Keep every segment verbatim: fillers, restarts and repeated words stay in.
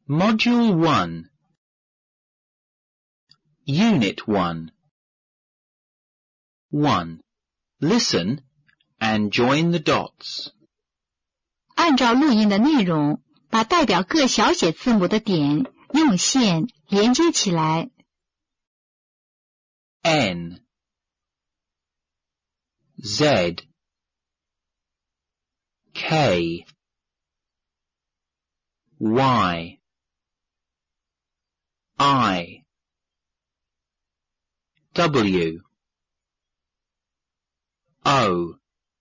Module one. Unit one. one. Listen and join the dots. 按照录音的内容，把代表各小写字母的点用线连接起来。 N Z K Y I W O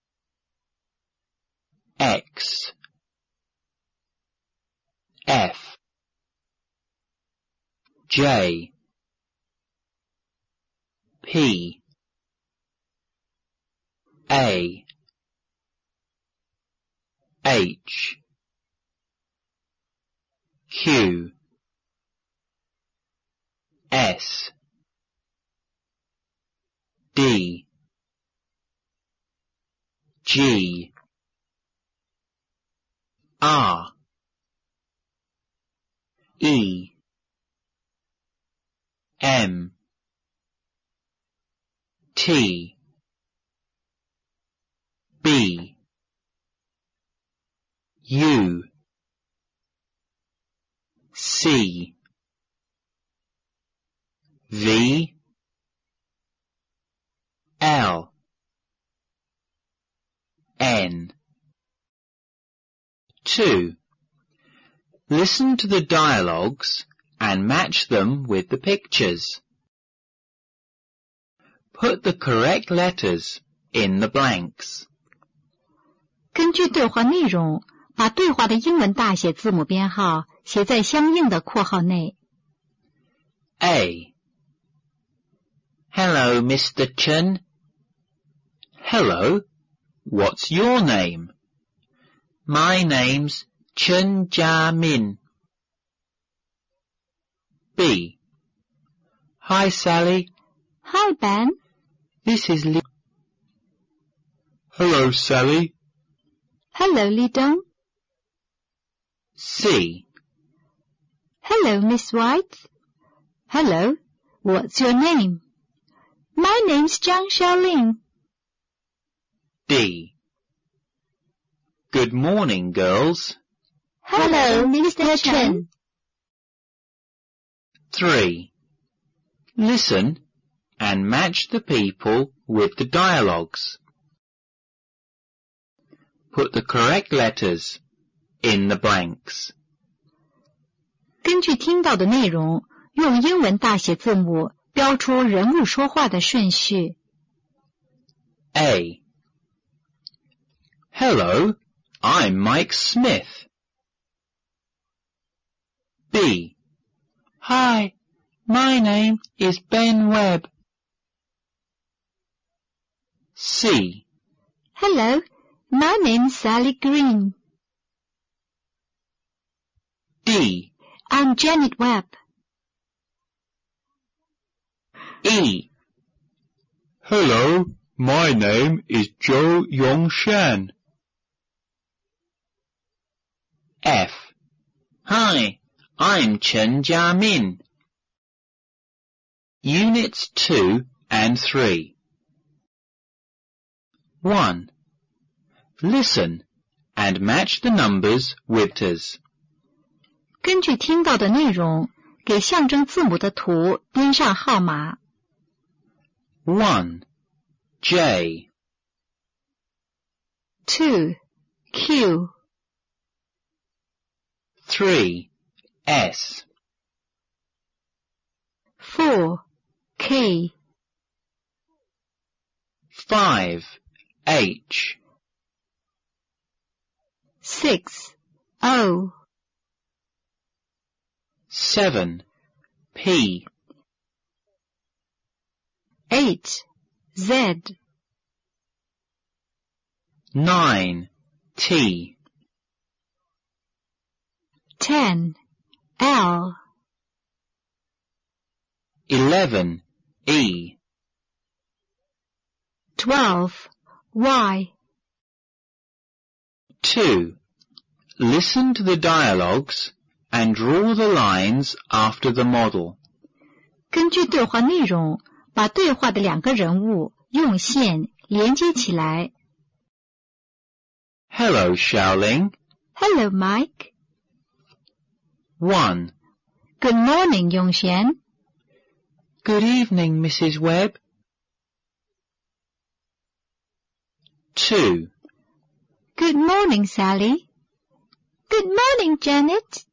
X F J P A H Q S D G R E M T B U C V L N. two. Listen to the dialogues and match them with the pictures. Put the correct letters in the blanks. 根据对话内容，把对话的英文大写字母编号写在相应的括号内。 A. Hello, Mister Chen. Hello. What's your name? My name's Chen Jia-min. B. Hi, Sally. Hi, Ben. This is Li. Hello, Sally. Hello, Li Dong. C. Hello, Miss White. Hello. What's your name? My name's Zhang Xiaoling. D. Good morning, girls. Hello, Mister Chen. three. Listen and match the people with the dialogues. Put the correct letters in the blanks. 根据听到的内容，用英文大写字母标出人物说话的顺序。 A. Hello, I'm Mike Smith. B. Hi, my name is Ben Webb. C. Hello, my name's Sally Green. D. I'm Janet Webb. E. Hello, my name is Zhou Yongshan. F. Hi, I'm Chen Jia-min. Units two and three. one. Listen and match the numbers with letters. 根据听到的内容，给象征字母的图编上号码。 one. J. two. Q. three. S. four. K. five. H. six. O. seven. P. eight. Z. nine. T. ten. L. eleven. E. twelve. Y. two. Listen to the dialogues and draw the lines after the model. 根据对话内容，把对话的两个人物用线连接起来。 Hello, Xiaoling. Hello, Mike. one. Good morning, Yongxian. Good evening, Missus Webb. two. Good morning, Sally. Good morning, Janet.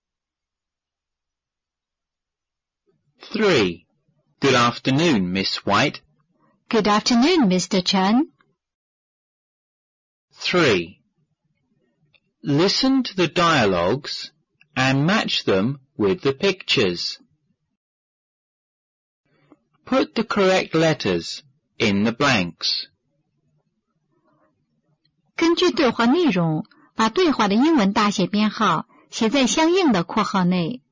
three. Good afternoon, Miss White. Good afternoon, Mister Chen. three. Listen to the dialogues and match them with the pictures. Put the correct letters in the blanks. 根据对话内容，把对话的英文大写编号写在相应的括号内。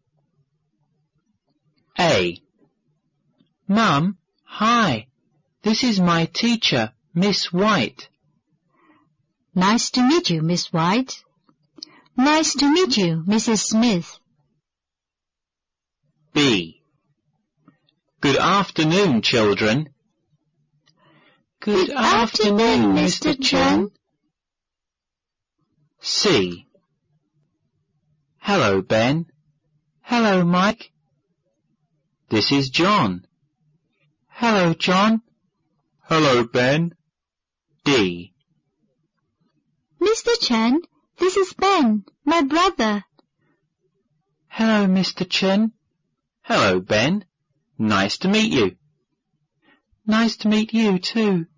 A. Mum, hi. This is my teacher, Miss White. Nice to meet you, Miss White. Nice to meet you, Missus Smith. B. Good afternoon, children. Good, Good afternoon, Mister Chen. C. Hello, Ben. Hello, Mike. This is John. Hello, John. Hello, Ben. D. Mister Chen, this is Ben, my brother. Hello, Mister Chen. Hello, Ben. Nice to meet you. Nice to meet you, too.